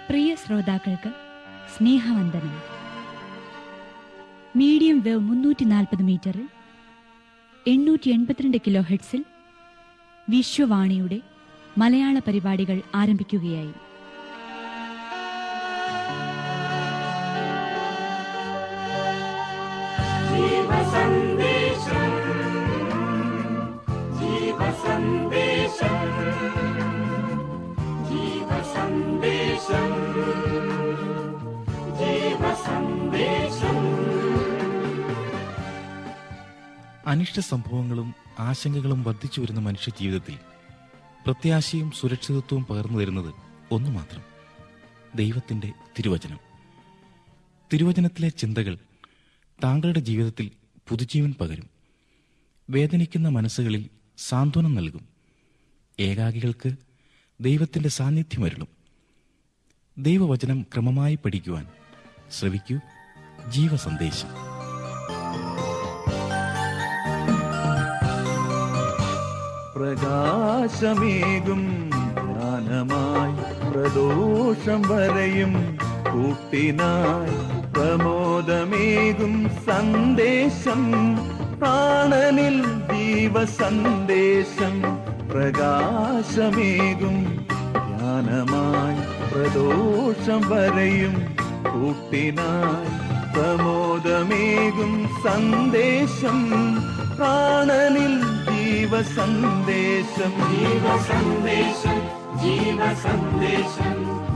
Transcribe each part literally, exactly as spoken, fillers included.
പ്രിയ ശ്രോതാക്കൾക്ക് സ്നേഹവന്ദനം. Medium wave മുന്നൂറ്റി നാൽപ്പത് മീറ്ററിൽ എണ്ണൂറ്റി എൺപത്തിരണ്ട് കിലോ ഹെഡ്സിൽ വിശ്വവാണിയുടെ മലയാള പരിപാടികൾ ആരംഭിക്കുകയായി. ജീവസന്ദേശം, ജീവസന്ദേശം, ജീവസന്ദേശം, ജീവസന്ദേശം. അനിഷ്ട സംഭവങ്ങളും ആശങ്കകളും വർദ്ധിച്ചു വരുന്ന മനുഷ്യ ജീവിതത്തിൽ പ്രത്യാശയും സുരക്ഷിതത്വവും പകർന്നു തരുന്നത് ഒന്നു മാത്രം: ദൈവത്തിന്റെ തിരുവചനം. തിരുവചനത്തിലെ ചിന്തകൾ താങ്കളുടെ ജീവിതത്തിൽ പുതുജീവൻ പകരും, വേദനിക്കുന്ന മനസ്സുകളിൽ സാന്ത്വനം നൽകും, ഏകാകികൾക്ക് ദൈവത്തിന്റെ സാന്നിധ്യമരുളും. ദൈവവചനം ക്രമമായി പഠിക്കുവാൻ ശ്രവിക്കൂ ജീവസന്ദേശം. പ്രകാശമേകും ജ്ഞാനമായി പ്രദോഷം വരെയും കൂട്ടിനായി പ്രമോദമേകും സന്ദേശം, പ്രാണനിൽ ജീവസന്ദേശം. പ്രകാശമേകും ജ്ഞാനമായി പ്രദോഷം വരെയും കൂട്ടിനായി പ്രമോദമേകും സന്ദേശം, പ്രാണനിൽ ജീവസന്ദേശം. ജീവസന്ദേശം, ജീവസന്ദേശം,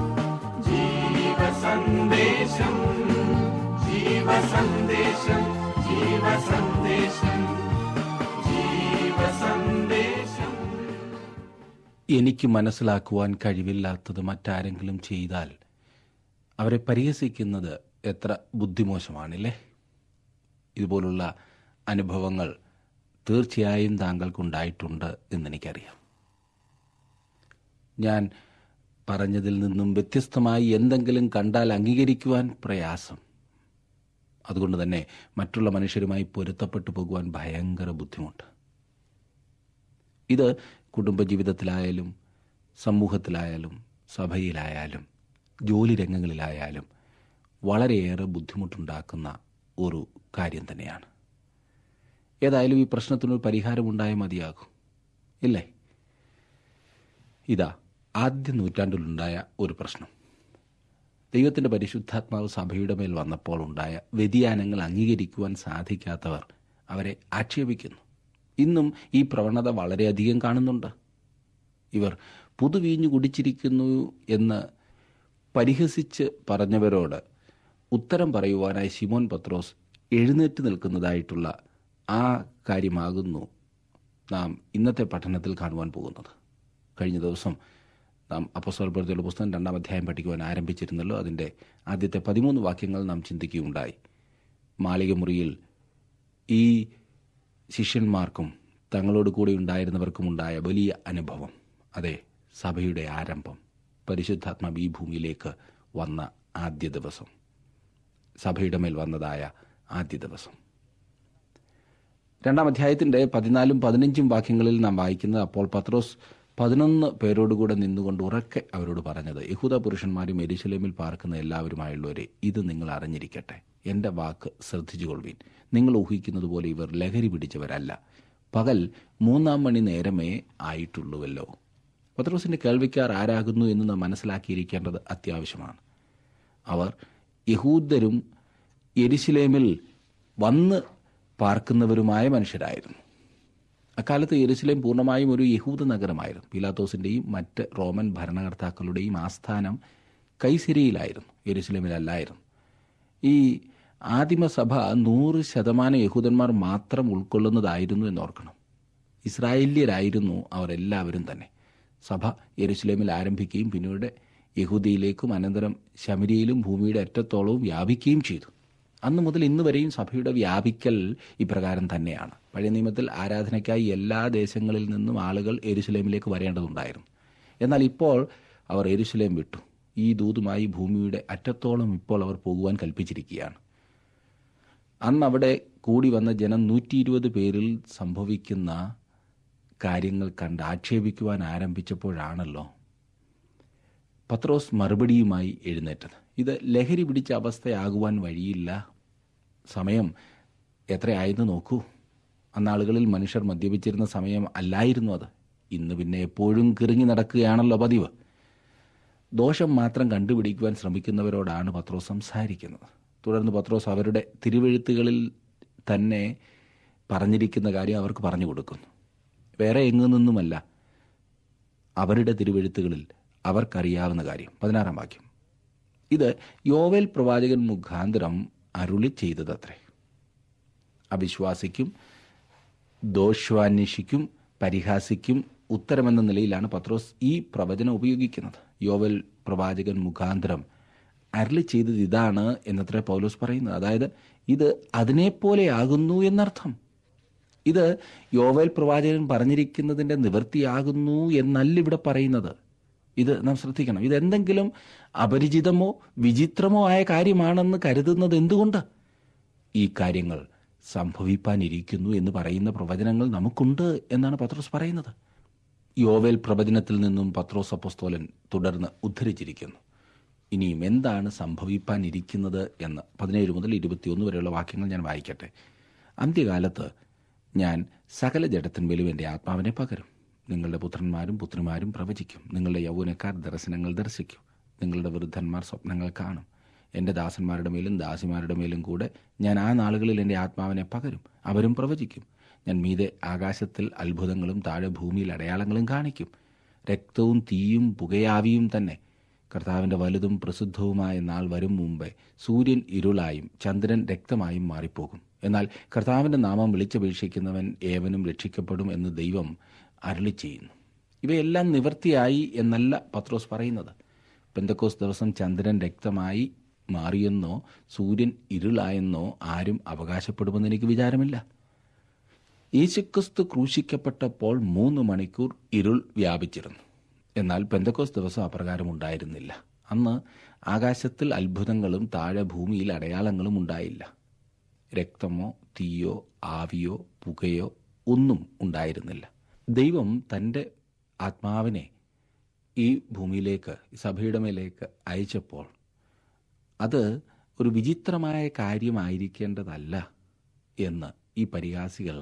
ജീവസന്ദേശം, ജീവസന്ദേശം, ജീവസന്ദേശം, ജീവസന്ദേശം. എനിക്ക് മനസ്സിലാക്കുവാൻ കഴിവില്ലാത്തത് മറ്റാരെങ്കിലും ചെയ്താൽ അവരെ പരിഹസിക്കുന്നത് എത്ര ബുദ്ധിമോശമാണില്ലേ? ഇതുപോലുള്ള അനുഭവങ്ങൾ തീർച്ചയായും താങ്കൾക്കുണ്ടായിട്ടുണ്ട് എന്നെനിക്കറിയാം. ഞാൻ പറഞ്ഞതിൽ നിന്നും വ്യത്യസ്തമായി എന്തെങ്കിലും കണ്ടാൽ അംഗീകരിക്കുവാൻ പ്രയാസം. അതുകൊണ്ട് തന്നെ മറ്റുള്ള മനുഷ്യരുമായി പൊരുത്തപ്പെട്ടു പോകുവാൻ ഭയങ്കര ബുദ്ധിമുട്ട്. ഇത് കുടുംബജീവിതത്തിലായാലും സമൂഹത്തിലായാലും സഭയിലായാലും ജോലി രംഗങ്ങളിലായാലും വളരെയേറെ ബുദ്ധിമുട്ടുണ്ടാക്കുന്ന ഒരു കാര്യം തന്നെയാണ്. ഏതായാലും ഈ പ്രശ്നത്തിനൊരു പരിഹാരമുണ്ടായാൽ മതിയാകും, ഇല്ലേ? ഇതാ ആദ്യ നൂറ്റാണ്ടിലുണ്ടായ ഒരു പ്രശ്നം. ദൈവത്തിൻ്റെ പരിശുദ്ധാത്മാവ് സഭയുടെ മേൽ വന്നപ്പോൾ ഉണ്ടായ വ്യതിയാനങ്ങൾ അംഗീകരിക്കുവാൻ സാധിക്കാത്തവർ അവരെ ആക്ഷേപിക്കുന്നു. ഇന്നും ഈ പ്രവണത വളരെയധികം കാണുന്നുണ്ട്. ഇവർ പുതുവീഞ്ഞു കുടിച്ചിരിക്കുന്നു എന്ന് പരിഹസിച്ച് പറഞ്ഞവരോട് ഉത്തരം പറയുവാനായി ശിമോൻ പത്രോസ് എഴുന്നേറ്റ് നിൽക്കുന്നതായിട്ടുള്ള ആ കാര്യമാകുന്നു നാം ഇന്നത്തെ പഠനത്തിൽ കാണുവാൻ പോകുന്നത്. കഴിഞ്ഞ ദിവസം നാം അപ്പോസ്തലപ്രവൃത്തിയുടെ പുസ്തകം രണ്ടാം അധ്യായം പഠിക്കുവാൻ ആരംഭിച്ചിരുന്നല്ലോ. അതിൻ്റെ ആദ്യത്തെ പതിമൂന്ന് വാക്യങ്ങൾ നാം ചിന്തിക്കുകയുണ്ടായി. മാളികമുറിയിൽ ഈ ശിഷ്യന്മാർക്കും തങ്ങളോട് കൂടെ ഉണ്ടായിരുന്നവർക്കും ഉണ്ടായ വലിയ അനുഭവം, അതെ, സഭയുടെ ആരംഭം, പരിശുദ്ധാത്മാവ് ഈ ഭൂമിയിലേക്ക് വന്ന ആദ്യ ദിവസം, സഭയുടെ മേൽ വന്നതായ ആദ്യ ദിവസം. രണ്ടാം അധ്യായത്തിൻ്റെ പതിനാലും പതിനഞ്ചും വാക്യങ്ങളിൽ നാം വായിക്കുന്നത്, അപ്പോൾ പത്രോസ് പതിനൊന്ന് പേരോടുകൂടെ നിന്നുകൊണ്ട് ഉറക്കെ അവരോട് പറഞ്ഞത്, യഹൂദ പുരുഷന്മാരും യെരൂശലേമിൽ പാർക്കുന്ന എല്ലാവരുമായുള്ളവരെ, ഇത് നിങ്ങൾ അറിഞ്ഞിരിക്കട്ടെ. എൻ്റെ വാക്ക് ശ്രദ്ധിച്ചുകൊള്ളുവീൻ. നിങ്ങൾ ഊഹിക്കുന്നത് പോലെ ഇവർ ലഹരി പിടിച്ചവരല്ല. പകൽ മൂന്നാം മണി നേരമേ ആയിട്ടുള്ളുവല്ലോ. പത്രോസിൻ്റെ കേൾവിക്കാർ ആരാകുന്നു എന്ന് നാം മനസ്സിലാക്കിയിരിക്കേണ്ടത് അത്യാവശ്യമാണ്. അവർ യഹൂദരും യെരൂശലേമിൽ വന്ന് പാർക്കുന്നവരുമായ മനുഷ്യരായിരുന്നു. അക്കാലത്ത് യെരൂശലേം പൂർണ്ണമായും ഒരു യഹൂദ നഗരമായിരുന്നു. പീലാത്തോസിൻ്റെയും മറ്റ് റോമൻ ഭരണകർത്താക്കളുടെയും ആസ്ഥാനം കൈസരിയിലായിരുന്നു, യെരൂശലേമിലല്ലായിരുന്നു. ഈ ആദിമസഭ നൂറ് ശതമാനം യഹൂദന്മാർ മാത്രം ഉൾക്കൊള്ളുന്നതായിരുന്നു എന്നോർക്കണം. ഇസ്രായേല്യരായിരുന്നു അവർ എല്ലാവരും തന്നെ. സഭ യെരൂശലേമിൽ ആരംഭിക്കുകയും പിന്നീട് യഹൂദിയിലേക്കും അനന്തരം ശമരിയയിലും ഭൂമിയുടെ അറ്റത്തോളവും വ്യാപിക്കുകയും ചെയ്തു. അന്നു മുതൽ ഇന്ന് വരെയും സഭയുടെ വ്യാപിക്കൽ ഇപ്രകാരം തന്നെയാണ്. പഴയ നിയമത്തിൽ ആരാധനയ്ക്കായി എല്ലാ ദേശങ്ങളിൽ നിന്നും ആളുകൾ യെരൂശലേമിലേക്ക് വരേണ്ടതുണ്ടായിരുന്നു. എന്നാൽ ഇപ്പോൾ അവർ യെരൂശലേം വിട്ടു. ഈ ദൂതുമായി ഭൂമിയുടെ അറ്റത്തോളം ഇപ്പോൾ അവർ പോകുവാൻ കൽപ്പിച്ചിരിക്കുകയാണ്. അന്ന് അവിടെ കൂടി വന്ന ജനം നൂറ്റി ഇരുപത് പേരിൽ സംഭവിക്കുന്ന കാര്യങ്ങൾ കണ്ട് ആക്ഷേപിക്കുവാൻ ആരംഭിച്ചപ്പോഴാണല്ലോ പത്രോസ് മറുപടിയുമായി എഴുന്നേറ്റത്. ഇത് ലഹരി പിടിച്ച അവസ്ഥയാകുവാൻ വഴിയില്ല. സമയം എത്രയായെന്ന് നോക്കൂ. അന്നാളുകളിൽ മനുഷ്യർ മദ്യപിച്ചിരുന്ന സമയം അല്ലായിരുന്നു അത്. ഇന്ന് പിന്നെ എപ്പോഴും കിറങ്ങി നടക്കുകയാണല്ലോ പതിവ്. ദോഷം മാത്രം കണ്ടുപിടിക്കുവാൻ ശ്രമിക്കുന്നവരോടാണ് പത്രോസ് സംസാരിക്കുന്നത്. തുടർന്ന് പത്രോസ് അവരുടെ തിരുവെഴുത്തുകളിൽ തന്നെ പറഞ്ഞിരിക്കുന്ന കാര്യം അവർക്ക് പറഞ്ഞു കൊടുക്കുന്നു. വേറെ എങ്ങു നിന്നുമല്ല, അവരുടെ തിരുവെഴുത്തുകളിൽ അവർക്കറിയാവുന്ന കാര്യം. പതിനാറാം വാക്യം, ഇത് യോവേൽ പ്രവാചകൻ മുഖാന്തരം അരുളി ചെയ്തതത്രേ. അവിശ്വാസിക്കും ദോഷാന്വേഷിക്കും പരിഹാസിക്കും ഉത്തരമെന്ന നിലയിലാണ് പത്രോസ് ഈ പ്രവചനം ഉപയോഗിക്കുന്നത്. യോവേൽ പ്രവാചകൻ മുഖാന്തരം അരുളി ചെയ്തത് ഇതാണ് എന്നത്രേ പൗലോസ് പറയുന്നത്. അതായത് ഇത് അതിനെപ്പോലെയാകുന്നു എന്നർത്ഥം. ഇത് യോവേൽ പ്രവാചകൻ പറഞ്ഞിരിക്കുന്നതിൻ്റെ നിവൃത്തിയാകുന്നു എന്നല്ല ഇവിടെ പറയുന്നത്. ഇത് നാം ശ്രദ്ധിക്കണം. ഇതെന്തെങ്കിലും അപരിചിതമോ വിചിത്രമോ ആയ കാര്യമാണെന്ന് കരുതുന്നത് എന്തുകൊണ്ട്? ഈ കാര്യങ്ങൾ സംഭവിപ്പാനിരിക്കുന്നു എന്ന് പറയുന്ന പ്രവചനങ്ങൾ നമുക്കുണ്ട് എന്നാണ് പത്രോസ് പറയുന്നത്. യോവേൽ പ്രവചനത്തിൽ നിന്നും പത്രോസ് അപ്പോസ്തലൻ തുടർന്ന് ഉദ്ധരിച്ചിരിക്കുന്നു. ഇനിയും എന്താണ് സംഭവിപ്പാനിരിക്കുന്നത് എന്ന് പതിനേഴ് മുതൽ ഇരുപത്തിയൊന്ന് വരെയുള്ള വാക്യങ്ങൾ ഞാൻ വായിക്കട്ടെ. അന്ത്യകാലത്ത് ഞാൻ സകല ജഡത്തിന്മേലും എൻ്റെ ആത്മാവിനെ പകരും. നിങ്ങളുടെ പുത്രന്മാരും പുത്രിമാരും പ്രവചിക്കും. നിങ്ങളുടെ യൗവനക്കാർ ദർശനങ്ങൾ ദർശിക്കും. നിങ്ങളുടെ വൃദ്ധന്മാർ സ്വപ്നങ്ങൾ കാണും. എൻ്റെ ദാസന്മാരുടെ മേലും ദാസിമാരുടെ മേലും കൂടെ ഞാൻ ആ നാളുകളിൽ എൻ്റെ ആത്മാവിനെ പകരും. അവരും പ്രവചിക്കും. ഞാൻ മീതെ ആകാശത്തിൽ അത്ഭുതങ്ങളും താഴെ ഭൂമിയിൽ അടയാളങ്ങളും കാണിക്കും. രക്തവും തീയും പുകയാവിയും തന്നെ. കർത്താവിൻ്റെ വലുതും പ്രസിദ്ധവുമായ നാൾ വരും മുമ്പേ സൂര്യൻ ഇരുളായും ചന്ദ്രൻ രക്തമായും മാറിപ്പോകും. എന്നാൽ കർത്താവിൻ്റെ നാമം വിളിച്ചപേക്ഷിക്കുന്നവൻ ഏവനും രക്ഷിക്കപ്പെടും എന്ന് ദൈവം അരുളി ചെയ്യുന്നു. ഇവയെല്ലാം നിവൃത്തിയായി എന്നല്ല പത്രോസ് പറയുന്നത്. പെന്തക്കോസ് ദിവസം ചന്ദ്രൻ രക്തമായി മാറിയെന്നോ സൂര്യൻ ഇരുളായെന്നോ ആരും അവകാശപ്പെടുമെന്ന് എനിക്ക് വിചാരമില്ല. യേശുക്രിസ്തു ക്രൂശിക്കപ്പെട്ടപ്പോൾ മൂന്ന് മണിക്കൂർ ഇരുൾ വ്യാപിച്ചിരുന്നു. എന്നാൽ പെന്തക്കോസ് ദിവസം അപ്രകാരം ഉണ്ടായിരുന്നില്ല. അന്ന് ആകാശത്തിൽ അത്ഭുതങ്ങളും താഴെ ഭൂമിയിൽ അടയാളങ്ങളും ഉണ്ടായില്ല. രക്തമോ തീയോ ആവിയോ പുകയോ ഒന്നും ഉണ്ടായിരുന്നില്ല. ദൈവം തൻ്റെ ആത്മാവിനെ ഈ ഭൂമിയിലേക്ക്, സഭയുടെ മേലേക്ക് അയച്ചപ്പോൾ അത് ഒരു വിചിത്രമായ കാര്യമായിരിക്കേണ്ടതല്ല എന്ന് ഈ പരിഹാസികൾ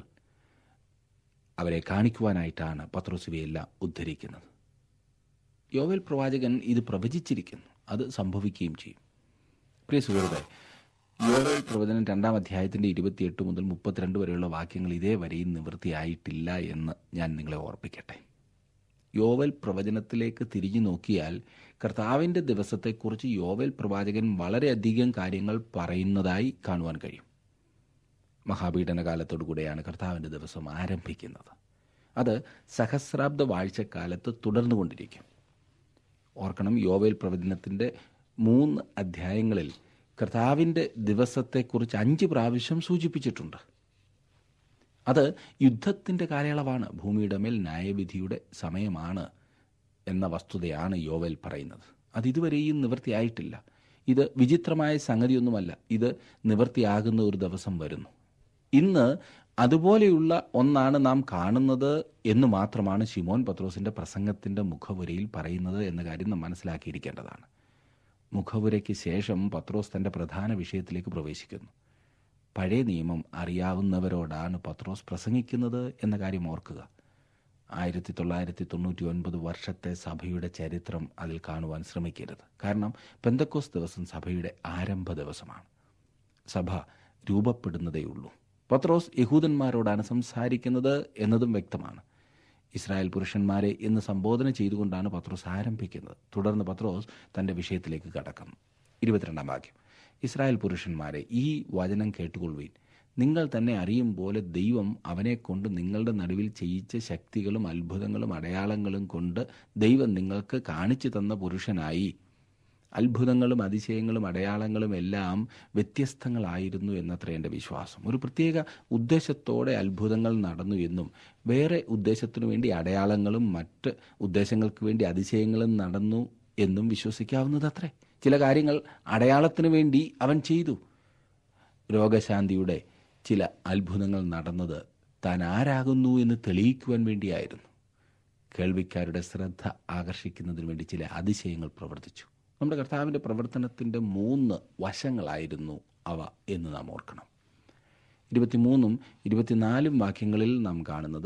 അവരെ കാണിക്കുവാനായിട്ടാണ് പത്രോസ് ഇവയെല്ലാം ഉദ്ധരിക്കുന്നത്. യോവേൽ പ്രവാചകൻ ഇത് പ്രവചിച്ചിരിക്കുന്നു. അത് സംഭവിക്കുകയും ചെയ്യും. പ്രിയ സുഹൃത്തെ, യോവേൽ പ്രവചനം രണ്ടാം അധ്യായത്തിൻ്റെ ഇരുപത്തിയെട്ട് മുതൽ മുപ്പത്തിരണ്ട് വരെയുള്ള വാക്യങ്ങൾ ഇതേവരെയും നിവൃത്തിയായിട്ടില്ല എന്ന് ഞാൻ നിങ്ങളെ ഓർപ്പിക്കട്ടെ. യോവേൽ പ്രവചനത്തിലേക്ക് തിരിഞ്ഞു നോക്കിയാൽ കർത്താവിൻ്റെ ദിവസത്തെക്കുറിച്ച് യോവേൽ പ്രവാചകൻ വളരെയധികം കാര്യങ്ങൾ പറയുന്നതായി കാണുവാൻ കഴിയും. മഹാപീഡന കാലത്തോടുകൂടെയാണ് കർത്താവിൻ്റെ ദിവസം ആരംഭിക്കുന്നത്. അത് സഹസ്രാബ്ദ വാഴ്ചക്കാലത്ത് തുടർന്നുകൊണ്ടിരിക്കും. ഓർക്കണം, യോവേൽ പ്രവചനത്തിൻ്റെ മൂന്ന് അധ്യായങ്ങളിൽ കർത്താവിൻ്റെ ദിവസത്തെക്കുറിച്ച് അഞ്ച് പ്രാവശ്യം സൂചിപ്പിച്ചിട്ടുണ്ട്. അത് യുദ്ധത്തിൻ്റെ കാലയളവാണ്. ഭൂമിയുടെ മേൽ ന്യായവിധിയുടെ സമയമാണ് എന്ന വസ്തുതയാണ് യോവേൽ പറയുന്നത്. അതിതുവരെയും നിവൃത്തിയായിട്ടില്ല. ഇത് വിചിത്രമായ സംഗതിയൊന്നുമല്ല. ഇത് നിവൃത്തിയാകുന്ന ഒരു ദിവസം വരുന്നു. ഇന്ന് അതുപോലെയുള്ള ഒന്നാണ് നാം കാണുന്നത് എന്ന് മാത്രമാണ് ശിമോൻ പത്രോസിൻ്റെ പ്രസംഗത്തിൻ്റെ മുഖവുരയിൽ പറയുന്നത് എന്ന കാര്യം നാം മനസ്സിലാക്കിയിരിക്കേണ്ടതാണ്. മുഖവുരയ്ക്ക് ശേഷം പത്രോസ് തൻ്റെ പ്രധാന വിഷയത്തിലേക്ക് പ്രവേശിക്കുന്നു. പഴയ നിയമം അറിയാവുന്നവരോടാണ് പത്രോസ് പ്രസംഗിക്കുന്നത് എന്ന കാര്യം ഓർക്കുക. ആയിരത്തി തൊള്ളായിരത്തി തൊണ്ണൂറ്റി ഒൻപത് വർഷത്തെ സഭയുടെ ചരിത്രം അതിൽ കാണുവാൻ ശ്രമിക്കരുത്. കാരണം പെന്തക്കോസ് ദിവസം സഭയുടെ ആരംഭ ദിവസമാണ്. സഭ രൂപപ്പെടുന്നതേയുള്ളൂ. പത്രോസ് യഹൂദന്മാരോടാണ് സംസാരിക്കുന്നത് എന്നതും വ്യക്തമാണ്. ഇസ്രായേൽ പുരുഷന്മാരെ എന്ന് സംബോധന ചെയ്തുകൊണ്ടാണ് പത്രോസ് ആരംഭിക്കുന്നത്. തുടർന്ന് പത്രോസ് തൻ്റെ വിഷയത്തിലേക്ക് കടക്കുന്നു. ഇരുപത്തിരണ്ടാം വാക്യം, ഇസ്രായേൽ പുരുഷന്മാരെ, ഈ വചനം കേട്ടുകൊള്ളുവീൻ. നിങ്ങൾ തന്നെ അറിയും പോലെ ദൈവം അവനെക്കൊണ്ട് നിങ്ങളുടെ നടുവിൽ ചെയ്യിച്ച ശക്തികളും അത്ഭുതങ്ങളും അടയാളങ്ങളും കൊണ്ട് ദൈവം നിങ്ങൾക്ക് കാണിച്ചു തന്ന പുരുഷനായി. അത്ഭുതങ്ങളും അതിശയങ്ങളും അടയാളങ്ങളും എല്ലാം വ്യത്യസ്തങ്ങളായിരുന്നു എന്നത്ര എൻ്റെ വിശ്വാസം. ഒരു പ്രത്യേക ഉദ്ദേശത്തോടെ അത്ഭുതങ്ങൾ നടന്നു എന്നും വേറെ ഉദ്ദേശത്തിനു വേണ്ടി അടയാളങ്ങളും മറ്റ് ഉദ്ദേശങ്ങൾക്ക് വേണ്ടി അതിശയങ്ങളും നടന്നു എന്നും വിശ്വസിക്കാവുന്നതത്രേ. ചില കാര്യങ്ങൾ അടയാളത്തിനു വേണ്ടി അവൻ ചെയ്തു. രോഗശാന്തിയുടെ ചില അത്ഭുതങ്ങൾ നടന്നത് താൻ ആരാകുന്നു എന്ന് തെളിയിക്കുവാൻ വേണ്ടിയായിരുന്നു. കേൾവിക്കാരുടെ ശ്രദ്ധ ആകർഷിക്കുന്നതിന് വേണ്ടി ചില അതിശയങ്ങൾ പ്രവർത്തിച്ചു. നമ്മുടെ കർത്താവിൻ്റെ പ്രവർത്തനത്തിൻ്റെ മൂന്ന് വശങ്ങളായിരുന്നു അവ എന്ന് നാം ഓർക്കണം. ഇരുപത്തിമൂന്നും ഇരുപത്തിനാലും വാക്യങ്ങളിൽ നാം കാണുന്നത്,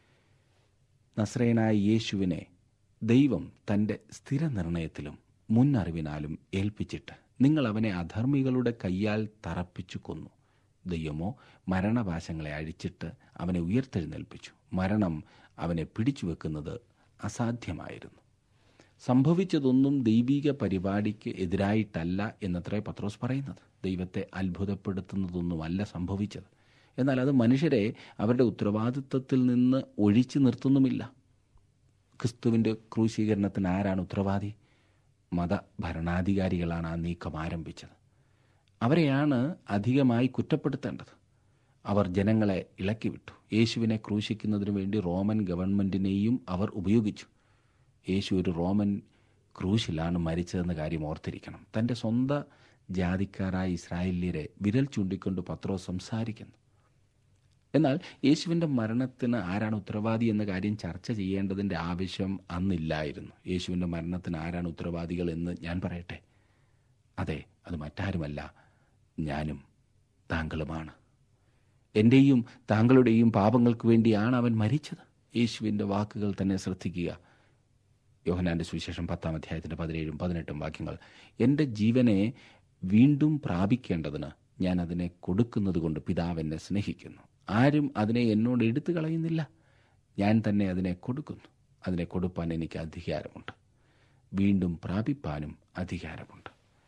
നസ്രയനായ യേശുവിനെ ദൈവം തൻ്റെ സ്ഥിരനിർണയത്തിലും മുന്നറിവിനാലും ഏൽപ്പിച്ചിട്ട് നിങ്ങൾ അവനെ അധർമ്മികളുടെ കയ്യാൽ തറപ്പിച്ചു കൊന്നു. ദൈവമോ മരണപാശങ്ങളെ അഴിച്ചിട്ട് അവനെ ഉയർത്തെഴുന്നേൽപ്പിച്ചു. മരണം അവനെ പിടിച്ചു വെക്കുന്നത് അസാധ്യമായിരുന്നു. സംഭവിച്ചതൊന്നും ദൈവിക പരിപാടിക്ക് എതിരായിട്ടല്ല എന്നത്രേ പത്രോസ് പറയുന്നത്. ദൈവത്തെ അത്ഭുതപ്പെടുത്തുന്നതൊന്നുമല്ല സംഭവിച്ചത്. എന്നാൽ അത് മനുഷ്യരെ അവരുടെ ഉത്തരവാദിത്വത്തിൽ നിന്ന് ഒഴിച്ചു നിർത്തുന്നുമില്ല. ക്രിസ്തുവിൻ്റെ ക്രൂശീകരണത്തിന് ആരാണ് ഉത്തരവാദി? മത ഭരണാധികാരികളാണ് ആ നീക്കം ആരംഭിച്ചത്. അവരെയാണ് അധികമായി കുറ്റപ്പെടുത്തേണ്ടത്. അവർ ജനങ്ങളെ ഇളക്കിവിട്ടു. യേശുവിനെ ക്രൂശിക്കുന്നതിനു വേണ്ടി റോമൻ ഗവൺമെൻറ്റിനെയും അവർ ഉപയോഗിച്ചു. യേശു ഒരു റോമൻ ക്രൂശിലാണ് മരിച്ചതെന്ന കാര്യം ഓർത്തിരിക്കണം. തൻ്റെ സ്വന്തം ജാതിക്കാരായ ഇസ്രായേല്യരെ വിരൽ ചൂണ്ടിക്കൊണ്ട് പത്രോസ് സംസാരിക്കുന്നു. എന്നാൽ യേശുവിൻ്റെ മരണത്തിന് ആരാണ് ഉത്തരവാദി എന്ന കാര്യം ചർച്ച ചെയ്യേണ്ടതിൻ്റെ ആവശ്യം അന്നില്ലായിരുന്നു. യേശുവിൻ്റെ മരണത്തിന് ആരാണ് ഉത്തരവാദികൾ എന്ന് ഞാൻ പറയട്ടെ. അതെ, അത് മറ്റാരുമല്ല, ഞാനും താങ്കളുമാണ്. എൻ്റെയും താങ്കളുടെയും പാപങ്ങൾക്ക് വേണ്ടിയാണ് അവൻ മരിച്ചത്. യേശുവിൻ്റെ വാക്കുകൾ തന്നെ ശ്രദ്ധിക്കുക. യോഹന്നാൻ്റെ സുവിശേഷം പത്താം അധ്യായത്തിൻ്റെ പതിനേഴും പതിനെട്ടും വാക്യങ്ങൾ, എൻ്റെ ജീവനെ വീണ്ടും പ്രാപിക്കേണ്ടതിന് ഞാൻ അതിനെ കൊടുക്കുന്നത് കൊണ്ട് പിതാവ് എന്നെ സ്നേഹിക്കുന്നു. ആരും അതിനെ എന്നോട് എടുത്തു കളയുന്നില്ല, ഞാൻ തന്നെ അതിനെ കൊടുക്കുന്നു. അതിനെ കൊടുപ്പാൻ എനിക്ക് അധികാരമുണ്ട്, വീണ്ടും പ്രാപിപ്പാനും അധികാരമുണ്ട്.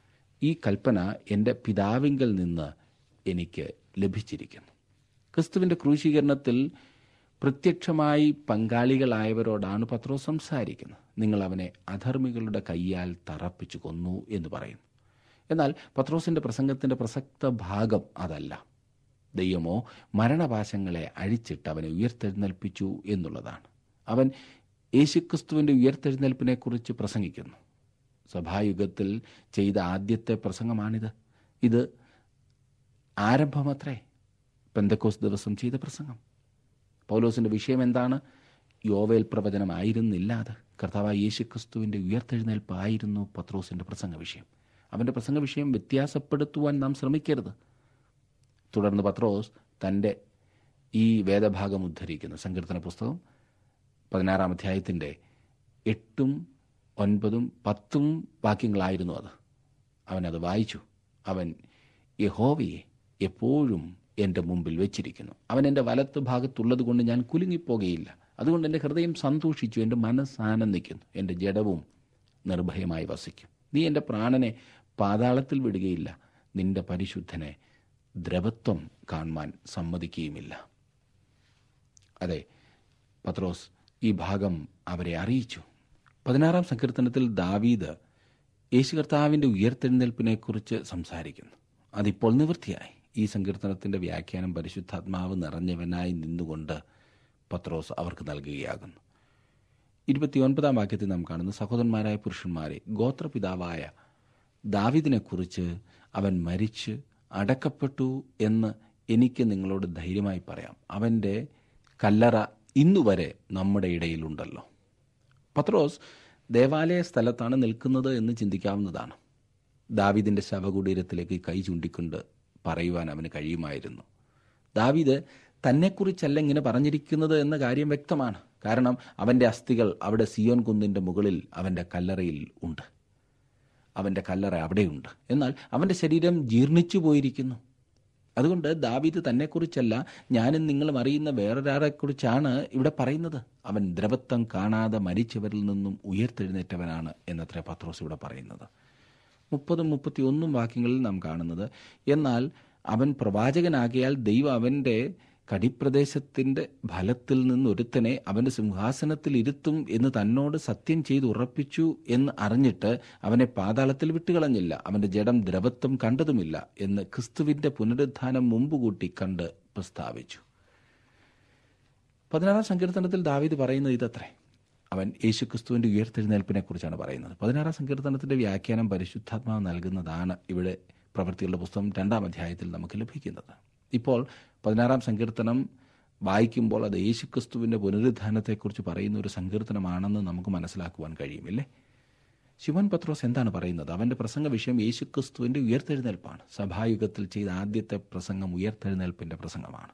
ഈ കൽപ്പന എൻ്റെ പിതാവിങ്കൽ നിന്ന് എനിക്ക് ലഭിച്ചിരിക്കുന്നു. ക്രിസ്തുവിൻ്റെ ക്രൂശീകരണത്തിൽ പ്രത്യക്ഷമായി പങ്കാളികളായവരോടാണ് പത്രോസ് സംസാരിക്കുന്നത്. നിങ്ങൾ അവനെ അധർമ്മികളുടെ കയ്യാൽ തറപ്പിച്ചു കൊന്നു എന്ന് പറയുന്നു. എന്നാൽ പത്രോസിൻ്റെ പ്രസംഗത്തിൻ്റെ പ്രസക്ത ഭാഗം അതല്ല. ദൈവമോ മരണപാശങ്ങളെ അഴിച്ചിട്ട് അവനെ ഉയർത്തെഴുന്നേൽപ്പിച്ചു എന്നുള്ളതാണ്. അവൻ യേശുക്രിസ്തുവിൻ്റെ ഉയർത്തെഴുന്നേൽപ്പിനെക്കുറിച്ച് പ്രസംഗിക്കുന്നു. സഭായുഗത്തിൽ ചെയ്ത ആദ്യത്തെ പ്രസംഗമാണിത്. ഇത് ആരംഭമത്രേ, പെന്തക്കോസ് ദിവസം ചെയ്ത പ്രസംഗം. പൗലോസിൻ്റെ വിഷയം എന്താണ്? യോവേൽ പ്രവചനമായിരുന്നില്ല അത്. കർത്താവായ യേശുക്രിസ്തുവിൻ്റെ ഉയർത്തെഴുന്നേൽപ്പായിരുന്നു പത്രോസിൻ്റെ പ്രസംഗ വിഷയം. അവൻ്റെ പ്രസംഗ വിഷയം വ്യത്യാസപ്പെടുത്തുവാൻ നാം ശ്രമിക്കരുത്. തുടർന്ന് പത്രോസ് തൻ്റെ ഈ വേദഭാഗം ഉദ്ധരിക്കുന്നു. സങ്കീർത്തന പുസ്തകം പതിനാറാം അധ്യായത്തിൻ്റെ എട്ടും ഒൻപതും പത്തും വാക്യങ്ങളായിരുന്നു അത്. അവനത് വായിച്ചു. അവൻ യഹോവയെ എപ്പോഴും എൻ്റെ മുമ്പിൽ വെച്ചിരിക്കുന്നു. അവൻ എൻ്റെ വലത്ത് ഭാഗത്തുള്ളത് കൊണ്ട് ഞാൻ കുലുങ്ങിപ്പോകുകയില്ല. അതുകൊണ്ട് എൻ്റെ ഹൃദയം സന്തോഷിച്ചു, എൻ്റെ മനസ്സ് ആനന്ദിക്കുന്നു, എൻ്റെ ജഡവും നിർഭയമായി വസിക്കും. നീ എൻ്റെ പ്രാണനെ പാതാളത്തിൽ വിടുകയില്ല, നിന്റെ പരിശുദ്ധനെ ദ്രവത്വം കാണുവാൻ സമ്മതിക്കുകയുമില്ല. അതെ, പത്രോസ് ഈ ഭാഗം അവരെ അറിയിച്ചു. പതിനാറാം സങ്കീർത്തനത്തിൽ ദാവീദ് യേശു കർത്താവിൻ്റെ ഉയർത്തെഴുന്നേൽപ്പിനെക്കുറിച്ച് സംസാരിക്കുന്നു. അതിപ്പോൾ നിവൃത്തിയായി. ഈ സങ്കീർത്തനത്തിൻ്റെ വ്യാഖ്യാനം പരിശുദ്ധാത്മാവ് നിറഞ്ഞവനായി നിന്നുകൊണ്ട് പത്രോസ് അവർക്ക് നൽകുകയാകുന്നു. ഇരുപത്തിയൊൻപതാം വാക്യത്തിൽ നാം കാണുന്നു, സഹോദരന്മാരായ പുരുഷന്മാരെ, ഗോത്രപിതാവായ ദാവീദിനെക്കുറിച്ച് അവൻ മരിച്ച് അടക്കപ്പെട്ടു എന്ന് എനിക്ക് നിങ്ങളോട് ധൈര്യമായി പറയാം. അവൻ്റെ കല്ലറ ഇന്നുവരെ നമ്മുടെ ഇടയിലുണ്ടല്ലോ. പത്രോസ് ദേവാലയ സ്ഥലത്താണ് നിൽക്കുന്നത് എന്ന് ചിന്തിക്കാവുന്നതാണ്. ദാവീദിൻ്റെ ശവകുടീരത്തിലേക്ക് കൈ ചൂണ്ടിക്കൊണ്ട് പറയുവാൻ അവന് കഴിയുമായിരുന്നു. ദാവീദ് തന്നെക്കുറിച്ചല്ല ഇങ്ങനെ പറഞ്ഞിരിക്കുന്നത് എന്ന കാര്യം വ്യക്തമാണ്. കാരണം അവൻ്റെ അസ്ഥികൾ അവിടെ സിയോൻ കുന്നിൻ്റെ മുകളിൽ അവൻ്റെ കല്ലറയിൽ ഉണ്ട്. അവൻ്റെ കല്ലറ അവിടെയുണ്ട്. എന്നാൽ അവൻ്റെ ശരീരം ജീർണിച്ചു പോയിരിക്കുന്നു. അതുകൊണ്ട് ദാവീദ് തന്നെക്കുറിച്ചല്ല, ഞാനും നിങ്ങളും അറിയുന്ന വേറൊരാളെക്കുറിച്ചാണ് ഇവിടെ പറയുന്നത്. അവൻ ദ്രവത്വം കാണാതെ മരിച്ചവരിൽ നിന്നും ഉയർത്തെഴുന്നേറ്റവനാണ് എന്നത്ര പത്രോസ് ഇവിടെ പറയുന്നത്. മുപ്പതും മുപ്പത്തി ഒന്നും വാക്യങ്ങളിൽ നാം കാണുന്നത്, എന്നാൽ അവൻ പ്രവാചകനാകിയാൽ ദൈവം അവൻ്റെ കടിപ്രദേശത്തിൻ്റെ ഫലത്തിൽ നിന്നൊരുത്തനെ അവൻ്റെ സിംഹാസനത്തിൽ ഇരുത്തും എന്ന് തന്നോട് സത്യം ചെയ്ത് ഉറപ്പിച്ചു എന്ന് അറിഞ്ഞിട്ട് അവനെ പാതാളത്തിൽ വിട്ടുകളഞ്ഞില്ല, അവൻ്റെ ജഡം ദ്രവത്വം കണ്ടതുമില്ല എന്ന് ക്രിസ്തുവിൻ്റെ പുനരുത്ഥാനം മുമ്പുകൂട്ടി കണ്ട് പ്രസ്താവിച്ചു. പതിനാറാം സങ്കീർത്തനത്തിൽ ദാവീദ് പറയുന്നത് ഇതത്രേ. അവൻ യേശുക്രിസ്തുവിൻ്റെ ഉയർത്തെഴുന്നേൽപ്പിനെ കുറിച്ചാണ് പറയുന്നത്. പതിനാറാം സങ്കീർത്തനത്തിൻ്റെ വ്യാഖ്യാനം പരിശുദ്ധാത്മാവ് നൽകുന്നതാണ് ഇവിടെ പ്രവൃത്തികളുടെ പുസ്തകം രണ്ടാം അധ്യായത്തിൽ നമുക്ക് ലഭിക്കുന്നത്. ഇപ്പോൾ പതിനാറാം സങ്കീർത്തനം വായിക്കുമ്പോൾ അത് യേശുക്രിസ്തുവിൻ്റെ പുനരുത്ഥാനത്തെക്കുറിച്ച് പറയുന്ന ഒരു സങ്കീർത്തനമാണെന്ന് നമുക്ക് മനസ്സിലാക്കുവാൻ കഴിയുമില്ലേ? ശിമോൻ പത്രോസ് എന്താണ് പറയുന്നത്? അവൻ്റെ പ്രസംഗ വിഷയം യേശുക്രിസ്തുവിൻ്റെ ഉയർത്തെഴുന്നേൽപ്പാണ്. സഭായുഗത്തിൽ ചെയ്ത ആദ്യത്തെ പ്രസംഗം ഉയർത്തെഴുന്നേൽപ്പിൻ്റെ പ്രസംഗമാണ്.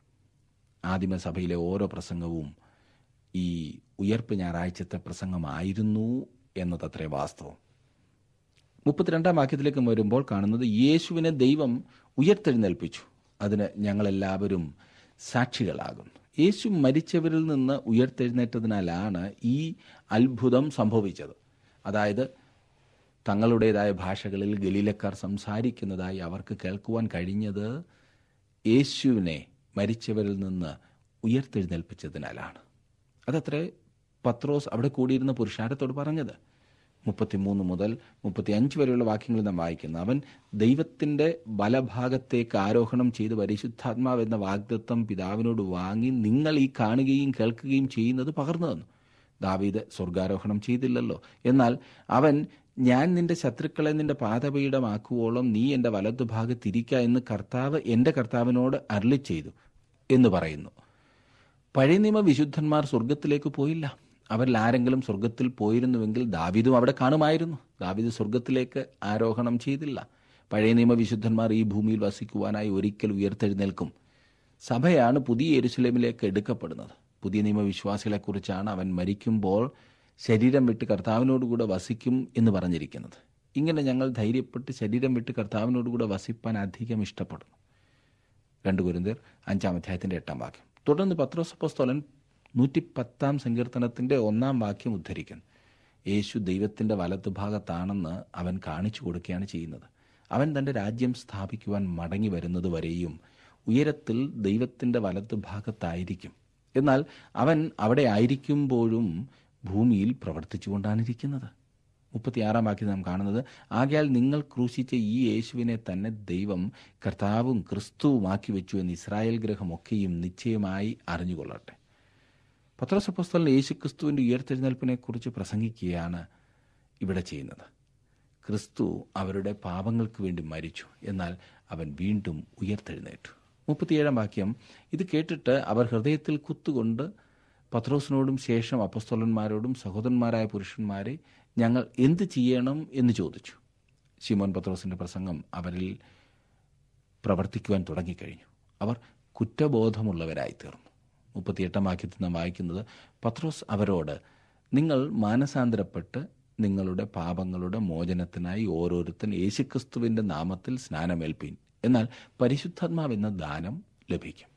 ആദിമസഭയിലെ ഓരോ പ്രസംഗവും ഈ ഉയർപ്പ് ഞായറാഴ്ചത്തെ പ്രസംഗമായിരുന്നു എന്നതത്രേ വാസ്തവം. മുപ്പത്തിരണ്ടാം വാക്യത്തിലേക്ക് വരുമ്പോൾ കാണുന്നത്, യേശുവിനെ ദൈവം ഉയർത്തെഴുന്നേൽപ്പിച്ചു, അതിന് ഞങ്ങളെല്ലാവരും സാക്ഷികളാകുന്നു. യേശു മരിച്ചവരിൽ നിന്ന് ഉയർത്തെഴുന്നേറ്റതിനാലാണ് ഈ അത്ഭുതം സംഭവിച്ചത്. അതായത് തങ്ങളുടേതായ ഭാഷകളിൽ ഗലീലക്കാർ സംസാരിക്കുന്നതായി അവർക്ക് കേൾക്കുവാൻ കഴിഞ്ഞത് യേശുവിനെ മരിച്ചവരിൽ നിന്ന് ഉയർത്തെഴുന്നേൽപ്പിച്ചതിനാലാണ്. അതത്രേ പത്രോസ് അവിടെ കൂടിയിരുന്ന പുരുഷാരത്തോട് പറഞ്ഞത്. മുപ്പത്തിമൂന്ന് മുതൽ മുപ്പത്തി അഞ്ച് വരെയുള്ള വാക്യങ്ങൾ നാം വായിക്കുന്നു. അവൻ ദൈവത്തിൻ്റെ വലഭാഗത്തേക്ക് ആരോഹണം ചെയ്ത് പരിശുദ്ധാത്മാവ് എന്ന വാഗ്ദത്തം പിതാവിനോട് വാങ്ങി നിങ്ങൾ ഈ കാണുകയും കേൾക്കുകയും ചെയ്യുന്നത് പകർന്നു തന്നു. ദാവീദ് സ്വർഗാരോഹണം ചെയ്തില്ലല്ലോ, എന്നാൽ അവൻ ഞാൻ നിന്റെ ശത്രുക്കളെ നിന്റെ പാദപീഠമാക്കുവോളം നീ എൻ്റെ വലതുഭാഗത്തിരിക്ക എന്ന് കർത്താവ് എൻ്റെ കർത്താവിനോട് അരുളി ചെയ്തു എന്ന് പറയുന്നു. പഴയ നിയമ വിശുദ്ധന്മാർ സ്വർഗത്തിലേക്ക് പോയില്ല. അവരിൽ ആരെങ്കിലും സ്വർഗത്തിൽ പോയിരുന്നുവെങ്കിൽ ദാവീദും അവിടെ കാണുമായിരുന്നു. ദാവീദ് സ്വർഗത്തിലേക്ക് ആരോഹണം ചെയ്തില്ല. പഴയ നിയമ വിശുദ്ധന്മാർ ഈ ഭൂമിയിൽ വസിക്കുവാനായി ഒരിക്കൽ ഉയർത്തെഴുന്നേൽക്കും. സഭയാണ് പുതിയ യെരുശലേമിലേക്ക് എടുക്കപ്പെടുന്നത്. പുതിയ നിയമ വിശ്വാസികളെക്കുറിച്ചാണ് അവൻ മരിക്കുമ്പോൾ ശരീരം വിട്ട് കർത്താവിനോടുകൂടെ വസിക്കും എന്ന് പറഞ്ഞിരിക്കുന്നത്. ഇങ്ങനെ ഞങ്ങൾ ധൈര്യപ്പെട്ട് ശരീരം വിട്ട് കർത്താവിനോടുകൂടെ വസിപ്പാൻ അധികം ഇഷ്ടപ്പെടുന്നു. രണ്ട് കൊരിന്ത്യർ അഞ്ചാം അധ്യായത്തിൻ്റെ എട്ടാം വാക്യം. തുടർന്ന് പത്രോസ് അപ്പോസ്തലൻ നൂറ്റി പത്താം സങ്കീർത്തനത്തിൻ്റെ ഒന്നാം വാക്യം ഉദ്ധരിക്കുന്നു. യേശു ദൈവത്തിൻ്റെ വലത്തുഭാഗത്താണെന്ന് അവൻ കാണിച്ചു കൊടുക്കുകയാണ് ചെയ്യുന്നത്. അവൻ തൻ്റെ രാജ്യം സ്ഥാപിക്കുവാൻ മടങ്ങി വരുന്നത് വരെയും ഉയരത്തിൽ ദൈവത്തിൻ്റെ വലത്തുഭാഗത്തായിരിക്കും. എന്നാൽ അവൻ അവിടെ ആയിരിക്കുമ്പോഴും ഭൂമിയിൽ പ്രവർത്തിച്ചുകൊണ്ടാണ് ഇരിക്കുന്നത്. മുപ്പത്തിയാറാം വാക്യം നാം കാണുന്നത്, ആകയാൽ നിങ്ങൾ ക്രൂശിച്ച ഈ യേശുവിനെ തന്നെ ദൈവം കർത്താവും ക്രിസ്തുവുമാക്കി വെച്ചു എന്ന് ഇസ്രായേൽ ഗൃഹമൊക്കെയും നിശ്ചയമായി അറിഞ്ഞുകൊള്ളട്ടെ. പത്രോസ് അപ്പോസ്തലൻ യേശു ക്രിസ്തുവിൻ്റെ ഉയർത്തെഴുന്നേൽപ്പിനെക്കുറിച്ച് പ്രസംഗിക്കുകയാണ് ഇവിടെ ചെയ്യുന്നത്. ക്രിസ്തു അവരുടെ പാപങ്ങൾക്ക് വേണ്ടി മരിച്ചു, എന്നാൽ അവൻ വീണ്ടും ഉയർത്തെഴുന്നേറ്റു. മുപ്പത്തിയേഴാം വാക്യം, ഇത് കേട്ടിട്ട് അവർ ഹൃദയത്തിൽ കുത്തുകൊണ്ട് പത്രോസിനോടും ശേഷം അപ്പോസ്തലന്മാരോടും സഹോദരന്മാരായ പുരുഷന്മാരെ ഞങ്ങൾ എന്ത് ചെയ്യണം എന്ന് ചോദിച്ചു. ശിമോൻ പത്രോസിൻ്റെ പ്രസംഗം അവരിൽ പ്രവർത്തിക്കുവാൻ തുടങ്ങിക്കഴിഞ്ഞു. അവർ കുറ്റബോധമുള്ളവരായി തീർന്നു. മുപ്പത്തിയെട്ടാം വാക്യത്തിൽ നാം വായിക്കുന്നത്, പത്രോസ് അവരോട്, നിങ്ങൾ മാനസാന്തരപ്പെട്ട് നിങ്ങളുടെ പാപങ്ങളുടെ മോചനത്തിനായി ഓരോരുത്തൻ യേശുക്രിസ്തുവിൻ്റെ നാമത്തിൽ സ്നാനമേൽപ്പീൻ, എന്നാൽ പരിശുദ്ധാത്മാവെന്ന ദാനം ലഭിക്കും.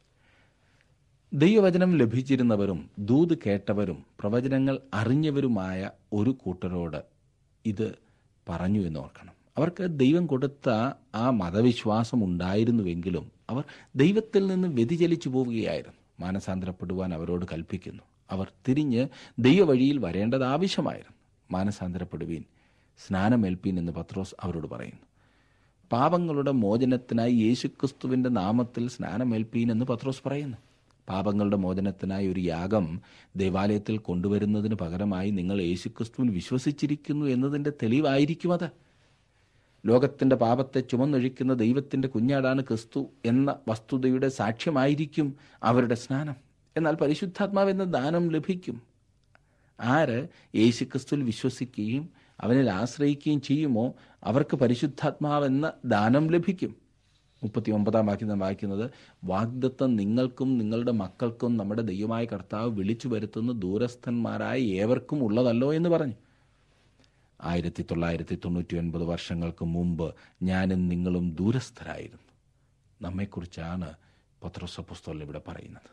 ദൈവവചനം ലഭിച്ചിരുന്നവരും ദൂത് കേട്ടവരും പ്രവചനങ്ങൾ അറിഞ്ഞവരുമായ ഒരു കൂട്ടരോട് ഇത് പറഞ്ഞു എന്നോർക്കണം. അവർക്ക് ദൈവം കൊടുത്ത ആ മതവിശ്വാസം ഉണ്ടായിരുന്നുവെങ്കിലും അവർ ദൈവത്തിൽ നിന്ന് വ്യതിചലിച്ചു പോവുകയായിരുന്നു. മാനസാന്തരപ്പെടുവാൻ അവരോട് കൽപ്പിക്കുന്നു. അവർ തിരിഞ്ഞ് ദൈവവഴിയിൽ വരേണ്ടത് ആവശ്യമായിരുന്നു. മാനസാന്തരപ്പെടുവീൻ, സ്നാനമേൽപ്പീൻ എന്ന് പത്രോസ് അവരോട് പറയുന്നു. പാപങ്ങളുടെ മോചനത്തിനായി യേശുക്രിസ്തുവിൻ്റെ നാമത്തിൽ സ്നാനമേൽപ്പീൻ എന്ന് പത്രോസ് പറയുന്നു. പാപങ്ങളുടെ മോചനത്തിനായി ഒരു യാഗം ദേവാലയത്തിൽ കൊണ്ടുവരുന്നതിന് പകരമായി നിങ്ങൾ യേശുക്രിസ്തുവിൽ വിശ്വസിച്ചിരിക്കുന്നു എന്നതിൻ്റെ തെളിവായിരിക്കും അത്. ലോകത്തിൻ്റെ പാപത്തെ ചുമന്നൊഴിക്കുന്ന ദൈവത്തിൻ്റെ കുഞ്ഞാടാണ് ക്രിസ്തു എന്ന വസ്തുതയുടെ സാക്ഷ്യമായിരിക്കും അവരുടെ സ്നാനം. എന്നാൽ പരിശുദ്ധാത്മാവെന്ന ദാനം ലഭിക്കും. ആര് യേശുക്രിസ്തുവിൽ വിശ്വസിക്കുകയും അവനിൽ ആശ്രയിക്കുകയും ചെയ്യുമോ അവർക്ക് പരിശുദ്ധാത്മാവെന്ന ദാനം ലഭിക്കും. മുപ്പത്തി ഒമ്പതാം വാക്യം നാം വായിക്കുന്നത്, വാഗ്ദത്തം നിങ്ങൾക്കും നിങ്ങളുടെ മക്കൾക്കും നമ്മുടെ ദൈവമായ കർത്താവ് വിളിച്ചു വരുത്തുന്ന ദൂരസ്ഥന്മാരായ ഏവർക്കും ഉള്ളതല്ലോ എന്ന് പറഞ്ഞു. ആയിരത്തി തൊള്ളായിരത്തി തൊണ്ണൂറ്റി ഒൻപത് വർഷങ്ങൾക്ക് മുമ്പ് ഞാനും നിങ്ങളും ദൂരസ്ഥരായിരുന്നു. നമ്മെക്കുറിച്ചാണ് പത്രോസ് അപ്പോസ്തലൻ ഇവിടെ പറയുന്നത്.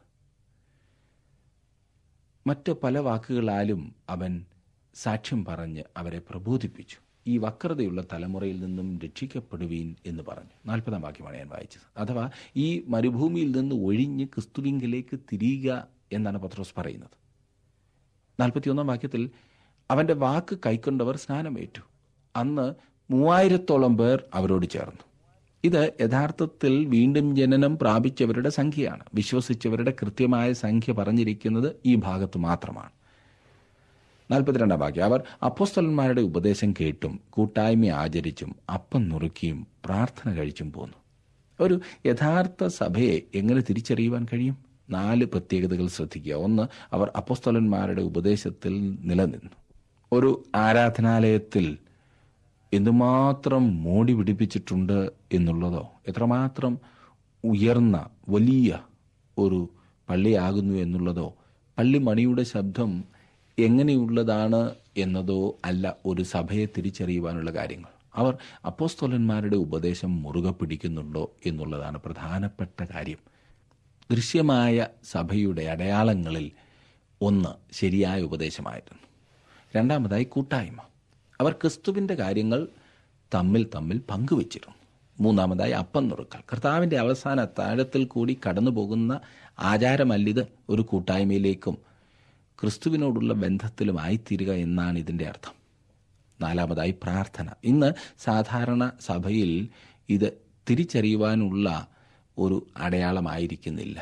മറ്റ് പല വാക്കുകളാലും അവൻ സാക്ഷ്യം പറഞ്ഞ് അവരെ പ്രബോധിപ്പിച്ചു. ഈ വക്രതയുള്ള തലമുറയിൽ നിന്നും രക്ഷിക്കപ്പെടുവീൻ എന്ന് പറഞ്ഞു. നാൽപ്പതാം വാക്യമാണ് ഞാൻ വായിച്ചത്. അഥവാ ഈ മരുഭൂമിയിൽ നിന്ന് ഒഴിഞ്ഞ് ക്രിസ്തുവിങ്കിലേക്ക് തിരിയുക എന്നാണ് പത്രോസ് പറയുന്നത്. നാൽപ്പത്തിയൊന്നാം വാക്യത്തിൽ അവൻ്റെ വാക്ക് കൈക്കൊണ്ടവർ സ്നാനമേറ്റു. അന്ന് മൂവായിരത്തോളം പേർ അവരോട് ചേർന്നു. ഇത് യഥാർത്ഥത്തിൽ വീണ്ടും ജനനം പ്രാപിച്ചവരുടെ സംഖ്യയാണ്. വിശ്വസിച്ചവരുടെ കൃത്യമായ സംഖ്യ പറഞ്ഞിരിക്കുന്നത് ഈ ഭാഗത്ത് മാത്രമാണ്. നാൽപ്പത്തിരണ്ടാം വാക്യം, അവർ അപ്പോസ്തലന്മാരുടെ ഉപദേശം കേട്ടും കൂട്ടായ്മ ആചരിച്ചും അപ്പം നുറുക്കിയും പ്രാർത്ഥന കഴിച്ചും പോന്നു. ഒരു യഥാർത്ഥ സഭയെ എങ്ങനെ തിരിച്ചറിയുവാൻ കഴിയും? നാല് പ്രത്യേകതകൾ ശ്രദ്ധിക്കുക. ഒന്ന്, അവർ അപ്പോസ്തലന്മാരുടെ ഉപദേശത്തിൽ നിലനിന്നു. ഒരു ആരാധനാലയത്തിൽ എന്തുമാത്രം മോടി പിടിപ്പിച്ചിട്ടുണ്ട് എന്നുള്ളതോ, എത്രമാത്രം ഉയർന്ന വലിയ ഒരു പള്ളിയാകുന്നു എന്നുള്ളതോ, പള്ളിമണിയുടെ ശബ്ദം എങ്ങനെയുള്ളതാണ് എന്നതോ അല്ല ഒരു സഭയെ തിരിച്ചറിയുവാനുള്ള കാര്യങ്ങൾ. അവർ അപ്പോസ്തലന്മാരുടെ ഉപദേശം മുറുകെ പിടിക്കുന്നുണ്ടോ എന്നുള്ളതാണ് പ്രധാനപ്പെട്ട കാര്യം. ദൃശ്യമായ സഭയുടെ അടയാളങ്ങളിൽ ഒന്ന് ശരിയായ ഉപദേശമായിരുന്നു. രണ്ടാമതായി കൂട്ടായ്മ. അവർ ക്രിസ്തുവിൻ്റെ കാര്യങ്ങൾ തമ്മിൽ തമ്മിൽ പങ്കുവച്ചിരുന്നു. മൂന്നാമതായി അപ്പം നുറുക്കൽ. കർത്താവിൻ്റെ അവസാന അത്താഴത്തിൽ കൂടി കടന്നു പോകുന്ന ആചാരമല്ലിത് ഒരു കൂട്ടായ്മയിലേക്കും ക്രിസ്തുവിനോടുള്ള ബന്ധത്തിലുമായിത്തീരുക എന്നാണ് ഇതിൻ്റെ അർത്ഥം. നാലാമതായി പ്രാർത്ഥന. ഇന്ന് സാധാരണ സഭയിൽ ഇത് തിരിച്ചറിയുവാനുള്ള ഒരു അടയാളമായിരിക്കുന്നില്ല.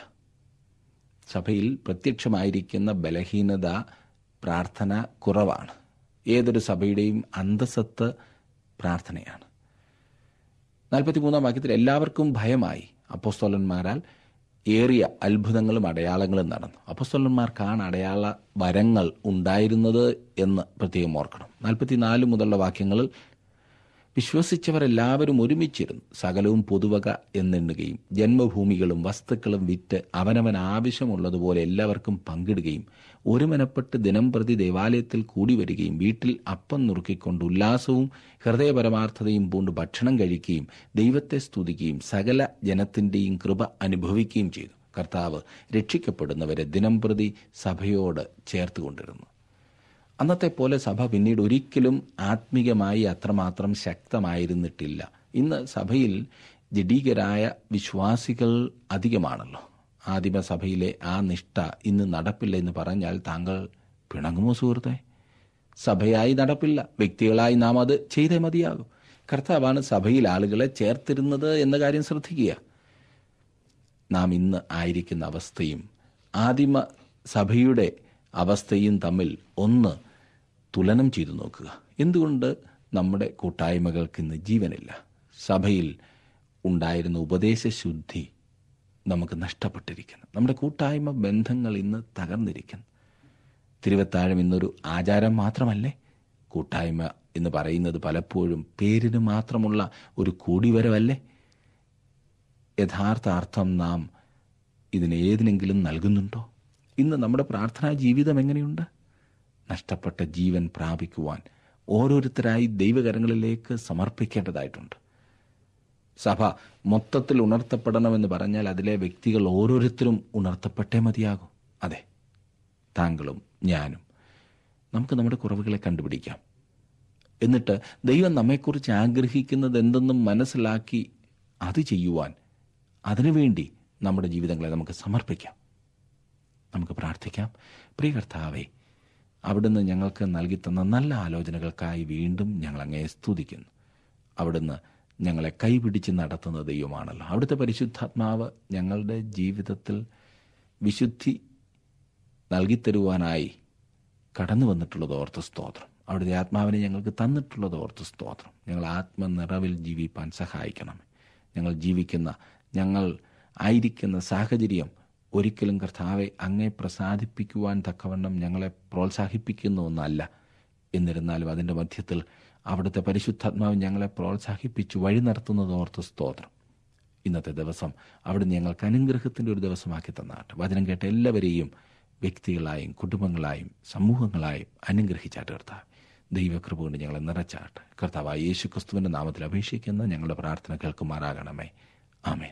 സഭയിൽ പ്രത്യക്ഷമായിരിക്കുന്ന ബലഹീനത പ്രാർത്ഥന കുറവാണ്. ഏതൊരു സഭയുടെയും അന്തസ്സത്ത് പ്രാർത്ഥനയാണ്. നാൽപ്പത്തിമൂന്നാം വാക്യത്തിൽ എല്ലാവർക്കും ഭയമായി അപ്പോസ്തലന്മാരാൽ ഏറിയ അത്ഭുതങ്ങളും അടയാളങ്ങളും നടന്നു. അപ്പോസ്തലന്മാർക്കാണ് അടയാള വരങ്ങൾ ഉണ്ടായിരുന്നത് എന്ന് പ്രത്യേകം ഓർക്കണം. നാൽപ്പത്തിനാല് മുതലുള്ള വാക്യങ്ങളിൽ വിശ്വസിച്ചവരെല്ലാവരും ഒരുമിച്ചിരുന്നു, സകലവും പൊതുവക എന്നെണ്ണുകയും ജന്മഭൂമികളും വസ്തുക്കളും വിറ്റ് അവനവൻ ആവശ്യമുള്ളതുപോലെ എല്ലാവർക്കും പങ്കിടുകയും ഒരുമനപ്പെട്ട് ദിനം പ്രതി ദേവാലയത്തിൽ കൂടി വരികയും വീട്ടിൽ അപ്പം നുറുക്കിക്കൊണ്ട് ഉല്ലാസവും ഹൃദയപരമാർത്ഥതയും പൂണ്ട് ഭക്ഷണം കഴിക്കുകയും ദൈവത്തെ സ്തുതിക്കുകയും സകല ജനത്തിൻ്റെയും കൃപ അനുഭവിക്കുകയും ചെയ്തു. കർത്താവ് രക്ഷിക്കപ്പെടുന്നവരെ ദിനം പ്രതി സഭയോട് ചേർത്തുകൊണ്ടിരുന്നു. അന്നത്തെ പോലെ സഭ പിന്നീട് ഒരിക്കലും ആത്മീകമായി അത്രമാത്രം ശക്തമായിരുന്നിട്ടില്ല. ഇന്ന് സഭയിൽ ജഡീകരായ വിശ്വാസികൾ അധികമാണല്ലോ. ആദിമസഭയിലെ ആ നിഷ്ഠ ഇന്ന് നടപ്പില്ല എന്ന് പറഞ്ഞാൽ താങ്കൾ പിണങ്ങുമോ സുഹൃത്തെ? സഭയായി നടപ്പില്ല, വ്യക്തികളായി നാം അത് ചെയ്തേ മതിയാകും. കർത്താവാണ് സഭയിൽ ആളുകളെ ചേർത്തിരുന്നത് എന്ന കാര്യം ശ്രദ്ധിക്കുക. നാം ഇന്ന് ആയിരിക്കുന്ന അവസ്ഥയും ആദിമ സഭയുടെ അവസ്ഥയും തമ്മിൽ ഒന്ന് തുലനം ചെയ്തു നോക്കുക. എന്തുകൊണ്ട് നമ്മുടെ കൂട്ടായ്മകൾക്ക് ഇന്ന് ജീവനില്ല? സഭയിൽ ഉണ്ടായിരുന്ന ഉപദേശശുദ്ധി നമുക്ക് നഷ്ടപ്പെട്ടിരിക്കുന്നു. നമ്മുടെ കൂട്ടായ്മ ബന്ധങ്ങൾ ഇന്ന് തകർന്നിരിക്കുന്നു. തിരുവത്താഴം ഇന്നൊരു ആചാരം മാത്രമല്ലേ? കൂട്ടായ്മ എന്ന് പറയുന്നത് പലപ്പോഴും പേരിന് മാത്രമുള്ള ഒരു കൂടിവരവല്ലേ? യഥാർത്ഥ അർത്ഥം നാം ഇതിനേതിനെങ്കിലും നൽകുന്നുണ്ടോ? ഇന്ന് നമ്മുടെ പ്രാർത്ഥനാ ജീവിതം എങ്ങനെയുണ്ട്? നഷ്ടപ്പെട്ട ജീവൻ പ്രാപിക്കുവാൻ ഓരോരുത്തരായി ദൈവകരങ്ങളിലേക്ക് സമർപ്പിക്കേണ്ടതായിട്ടുണ്ട്. സഭ മൊത്തത്തിൽ ഉണർത്തപ്പെടണമെന്ന് പറഞ്ഞാൽ അതിലെ വ്യക്തികൾ ഓരോരുത്തരും ഉണർത്തപ്പെട്ടേ മതിയാകും. അതെ, താങ്കളും ഞാനും. നമുക്ക് നമ്മുടെ കുറവുകളെ കണ്ടുപിടിക്കാം. എന്നിട്ട് ദൈവം നമ്മെക്കുറിച്ച് ആഗ്രഹിക്കുന്നത് എന്തെന്നും മനസ്സിലാക്കി അത് ചെയ്യുവാൻ, അതിനുവേണ്ടി നമ്മുടെ ജീവിതങ്ങളെ നമുക്ക് സമർപ്പിക്കാം. നമുക്ക് പ്രാർത്ഥിക്കാം. പ്രിയ കർത്താവേ, അവിടുന്ന് ഞങ്ങൾക്ക് നൽകിത്തന്ന നല്ല ആലോചനകൾക്കായി വീണ്ടും ഞങ്ങൾ അങ്ങയെ സ്തുതിക്കുന്നു. അവിടുന്ന് ഞങ്ങളെ കൈപിടിച്ച് നടത്തുന്ന ദൈവമാണല്ലോ. അവിടുത്തെ പരിശുദ്ധാത്മാവ് ഞങ്ങളുടെ ജീവിതത്തിൽ വിശുദ്ധി നൽകിത്തരുവാനായി കടന്നു വന്നിട്ടുള്ളത് ഓർത്ത് സ്തോത്രം. അവിടുത്തെ ആത്മാവിനെ ഞങ്ങൾക്ക് തന്നിട്ടുള്ളത് ഓർത്ത് സ്തോത്രം. ഞങ്ങൾ ആത്മനിറവിൽ ജീവിപ്പാൻ സഹായിക്കണം. ഞങ്ങൾ ജീവിക്കുന്ന, ഞങ്ങൾ ആയിരിക്കുന്ന സാഹചര്യം ഒരിക്കലും കർത്താവെ അങ്ങേ പ്രസാദിപ്പിക്കുവാൻ തക്കവണ്ണം ഞങ്ങളെ പ്രോത്സാഹിപ്പിക്കുന്ന ഒന്നല്ല. എന്നിരുന്നാലും അതിൻ്റെ മധ്യത്തിൽ അവിടുത്തെ പരിശുദ്ധാത്മാവ് ഞങ്ങളെ പ്രോത്സാഹിപ്പിച്ചു വഴി നടത്തുന്നത് ഓർത്ത് സ്തോത്രം. ഇന്നത്തെ ദിവസം അവിടുന്ന് ഞങ്ങൾക്ക് അനുഗ്രഹത്തിൻ്റെ ഒരു ദിവസമാക്കി തന്നാട്ടെ. വചനം കേട്ട എല്ലാവരെയും വ്യക്തികളായും കുടുംബങ്ങളായും സമൂഹങ്ങളായും അനുഗ്രഹിച്ചാട്ട് കർത്താവ്. ദൈവകൃപ കൊണ്ട് ഞങ്ങളെ നിറച്ചാട്ട്. കർത്താവായ യേശു ക്രിസ്തുവിൻ്റെ നാമത്തിൽ അപേക്ഷിക്കുന്ന ഞങ്ങളുടെ പ്രാർത്ഥന കേൾക്കുമാറാകണമേ. ആമേൻ.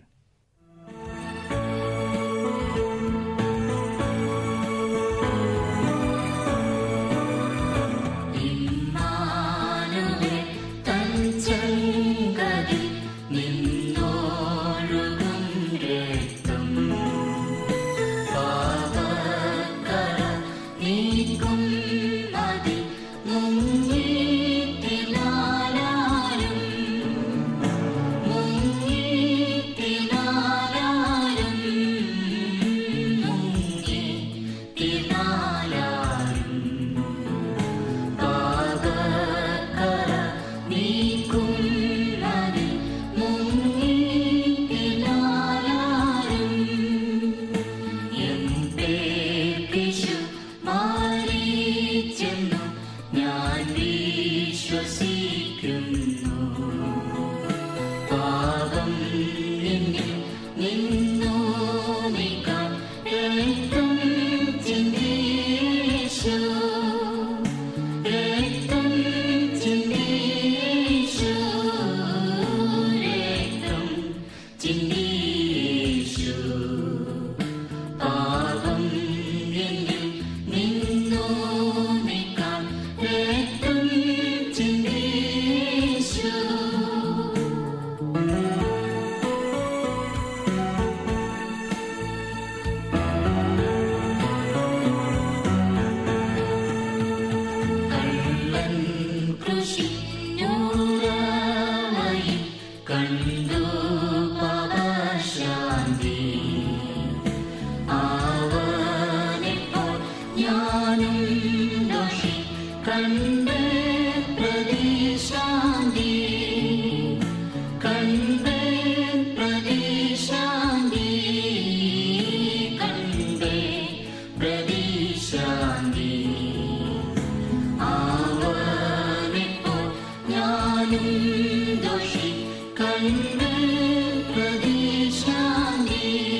ിൽ വിശ്വസിക്കുന്നു. പാപം എന്നിൽ നിന്നു നീക്കാൻ രക്തം ചിന്തിയേശു, രക്തം ചിന്തിയേശു, രക്തം ചിന്തിയേശു. പാപം എന്നിൽ നിന്നു നീക്കാൻ രക്തം ചിന്തിയേശു. കള്ളൻ കൃഷിഞ്ഞൂറവയിൽ കണ്ടു പാപശാന്തി. അവനെപ്പോൾ ഞാനും ദോഷി കണ്ട് പ്രതിശാന്തി, കണ്ട് പ്രതിശാന്തി, കണ്ട് പ്രതിശാന്തി. അവനെപ്പോൾ ഞാനും ദോഷി കണ്ട് പ്രതിശാന്തി.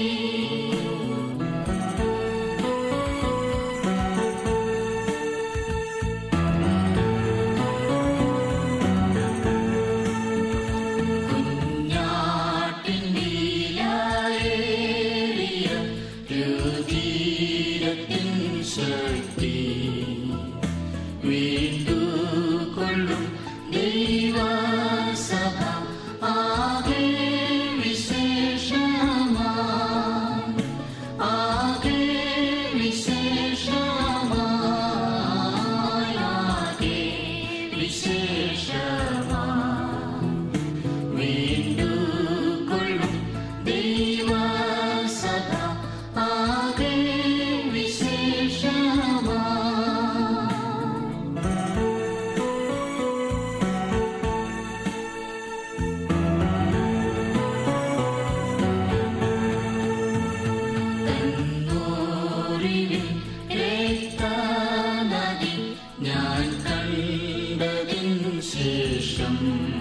കുഞ്ഞാട്ടിൻ നീലായേറിയ രുധിരത്തിൻ ശക്തി വീണ്ടുകൊള്ളും ദൈവസഭ ആകെ വിശേഷമായി, ആകെ വിശേഷമായി, ആകെ വിശേഷമായി. വീണ്ടുകൊള്ളും ദൈവസഭ ആകെ വിശേഷമായി. തന്നോരിവിൻ രക്തനദി ഞാൻ കണ്ടതിൻ ശേഷം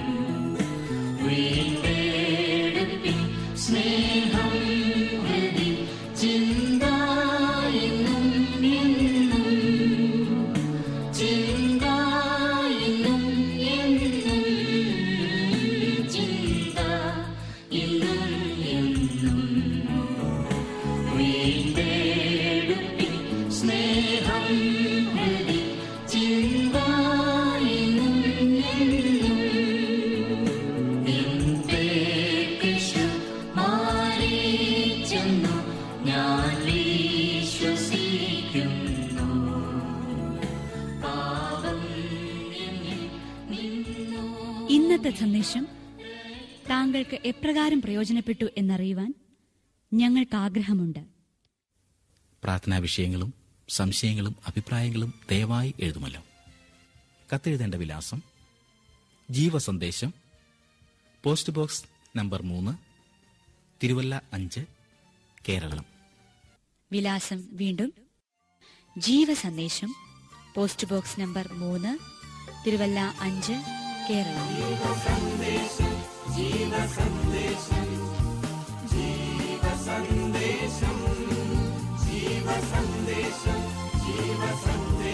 വീണ്ടെടുപ്പിൻ സ്നേഹം ഹൃദി ചിന്തായിന്നും എന്നും, ചിന്തായിന്നും എന്നും, ചിന്ത ഇന്നും എന്നും. വീണ്ടെടുപ്പിൻ സ്നേഹം ഹൃദി ചിന്തായിന്നും എന്നും. നിന്തേക്കിഷു മാറിച്ചെന്നു ഞാൻ വിശ്വസിക്കുന്നു. പാപം എന്നിൽ നിന്നു. ഇന്നത്തെ സന്ദേശം താങ്കൾക്ക് എപ്രകാരം പ്രയോജനപ്പെട്ടു എന്നറിയുവാൻ ഞങ്ങൾക്ക് ആഗ്രഹമുണ്ട്. പ്രാർത്ഥനാ വിഷയങ്ങളും സംശയങ്ങളും അഭിപ്രായങ്ങളും ദയവായി എഴുതുമല്ലോ. കത്തെഴുതേണ്ട വിലാസം: ജീവസന്ദേശം, പോസ്റ്റ് ബോക്സ് നമ്പർ മൂന്ന്, തിരുവല്ല അഞ്ച്, കേരളം. വിലാസം വീണ്ടും: ജീവസന്ദേശം, പോസ്റ്റ് ബോക്സ് നമ്പർ മൂന്ന്, തിരുവല്ല അഞ്ച്, കേരളം. ജീവസന്ദേശം, ജീവസന്ദേശം, ജീവസന്ദേശം, ജീവസന്ദേശം, ജീവസന്ദേശം.